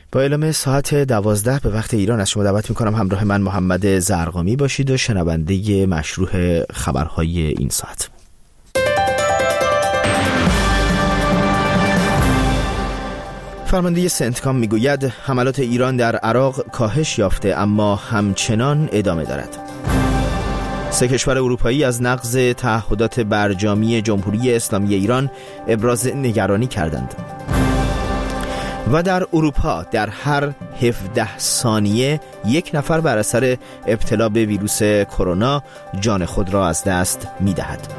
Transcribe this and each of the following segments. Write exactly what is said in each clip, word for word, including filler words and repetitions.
با اعلام ساعت دوازده به وقت ایران از شما دعوت میکنم همراه من محمد زرقامی باشید و شنونده مشروع خبرهای این ساعت. فرمانده سنتکام میگوید حملات ایران در عراق کاهش یافته اما همچنان ادامه دارد. سه کشور اروپایی از نقض تعهدات برجامی جمهوری اسلامی ایران ابراز نگرانی کردند. و در اروپا در هر هفده ثانیه یک نفر بر اثر ابتلا به ویروس کرونا جان خود را از دست می‌دهد.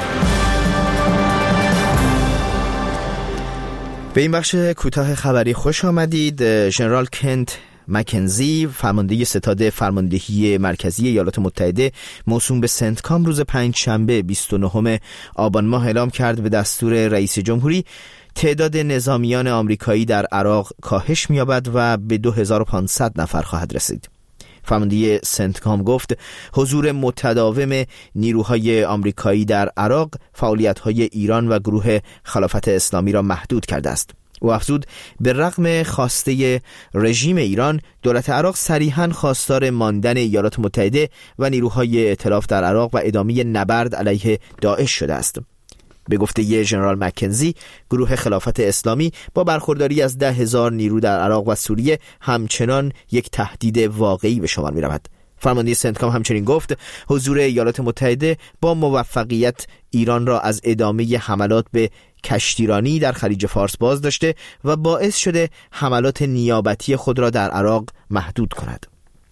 به این بخش کوتاه خبری خوش آمدید. ژنرال کنت مکنزی فرمانده ستاد فرماندهی مرکزی ایالات متحده موسوم به سنتکام روز پنجشنبه بیست و نهم آبان ماه اعلام کرد به دستور رئیس جمهوری تعداد نظامیان آمریکایی در عراق کاهش می‌یابد و به دو هزار و پانصد نفر خواهد رسید. فرمانده سنتکام گفت حضور متداوم نیروهای آمریکایی در عراق فعالیت‌های ایران و گروه خلافت اسلامی را محدود کرده است. او افزود به رغم خواسته رژیم ایران، دولت عراق صریحاً خواستار ماندن ایالات متحده و نیروهای ائتلاف در عراق و ادامه نبرد علیه داعش شده است. به گفته ژنرال مکنزی، گروه خلافت اسلامی با برخورداری از ده هزار نیرو در عراق و سوریه همچنان یک تهدید واقعی به شمار می رود. فرمانده سنتکام همچنین گفت حضور ایالات متحده با موفقیت ایران را از ادامه حملات به کشتیرانی در خلیج فارس باز داشته و باعث شده حملات نیابتی خود را در عراق محدود کند.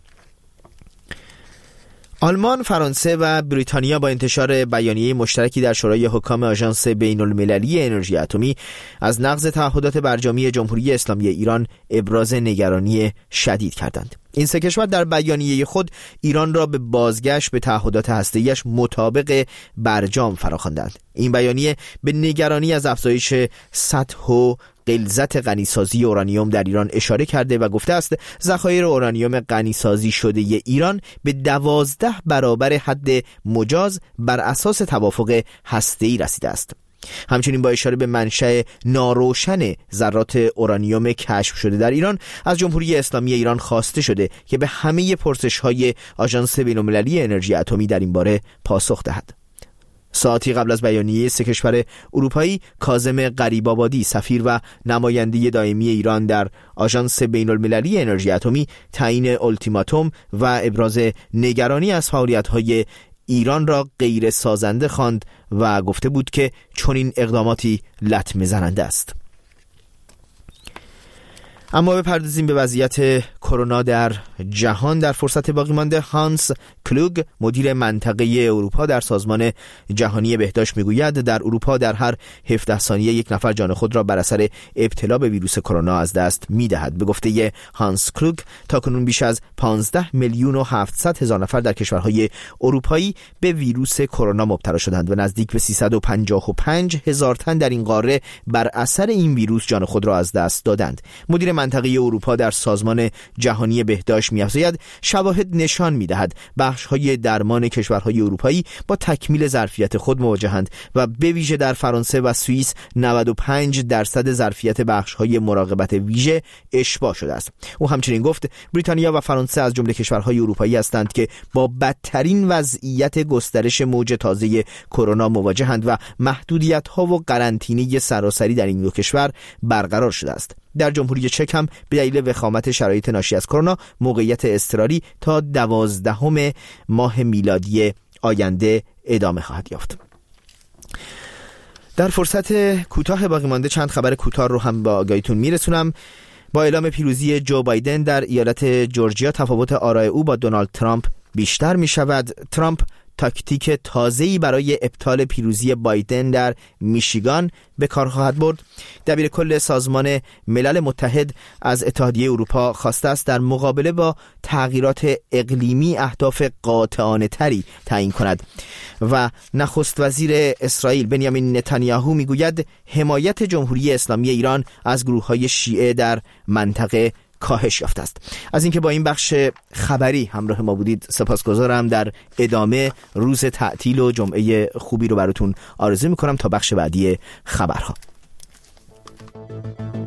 آلمان، فرانسه و بریتانیا با انتشار بیانیه مشترکی در شورای حکام آژانس بین‌المللی انرژی اتمی از نقض تعهدات برجامی جمهوری اسلامی ایران ابراز نگرانی شدید کردند. این سه کشور در بیانیه خود ایران را به بازگشت به تعهدات هسته‌ایش مطابق برجام فراخواندند. این بیانیه به نگرانی از افزایش سطح و غلظت غنیسازی اورانیوم در ایران اشاره کرده و گفته است ذخایر اورانیوم غنیسازی شده ی ایران به دوازده برابر حد مجاز بر اساس توافق هسته‌ای رسیده است. همچنین با اشاره به منشأ ناروشن ذرات اورانیوم کشف شده در ایران از جمهوری اسلامی ایران خواسته شده که به همه پرسش‌های آژانس بین‌المللی انرژی اتمی در این باره پاسخ دهد. ساعتی قبل از بیانیه سه کشور اروپایی، کاظم غریب‌آبادی سفیر و نماینده دائمی ایران در آژانس بین‌المللی انرژی اتمی تعیین التیماتوم و ابراز نگرانی از فعالیت‌های ایران را غیر سازنده خواند و گفته بود که چنین اقداماتی لطمه زننده است. اما بپردازیم به وضعیت کرونا در جهان. در فرصت باقی مانده هانس کلوگ مدیر منطقه اروپا در سازمان جهانی بهداشت میگوید در اروپا در هر هفده ثانیه یک نفر جان خود را بر اثر ابتلا به ویروس کرونا از دست میدهد. به گفته هانس کلوگ تاکنون بیش از پانزده میلیون و هفتصد هزار نفر در کشورهای اروپایی به ویروس کرونا مبتلا شدند و نزدیک به سیصد و پنجاه و پنج هزار تن در این قاره بر اثر این ویروس جان خود را از دست دادند. مدیر منطقه اروپا در سازمان جهانی بهداشت می‌افزاید شواهد نشان می‌دهد بخش‌های درمان کشورهای اروپایی با تکمیل ظرفیت خود مواجهند و به ویژه در فرانسه و سوئیس نود و پنج درصد ظرفیت بخش‌های مراقبت ویژه اشباع شده است. او همچنین گفت بریتانیا و فرانسه از جمله کشورهای اروپایی هستند که با بدترین وضعیت گسترش موج تازه کرونا مواجهند و محدودیت‌ها و قرنطینه سراسری در این دو کشور برقرار شده است. در جمهوری چک هم به دلیل وخامت شرایط ناشی از کرونا موقعیت اضطراری تا دوازدهم ماه میلادی آینده ادامه خواهد یافت. در فرصت کوتاه باقی مانده چند خبر کوتاه رو هم با آگاهیتون میرسونم. با اعلام پیروزی جو بایدن در ایالت جورجیا تفاوت آرای او با دونالد ترامپ بیشتر می شود. ترامپ تاکتیک تازه‌ای برای ابطال پیروزی بایدن در میشیگان به کار خواهد برد. دبیر کل سازمان ملل متحد از اتحادیه اروپا خواسته است در مقابله با تغییرات اقلیمی اهداف قاطعانه تری تعیین کند و نخست وزیر اسرائیل بنیامین نتانیاهو میگوید حمایت جمهوری اسلامی ایران از گروه‌های شیعه در منطقه کاهش یافته است. از اینکه با این بخش خبری همراه ما بودید سپاسگزارم. در ادامه روز تعطیل و جمعه خوبی رو براتون آرزو میکنم تا بخش بعدی خبرها.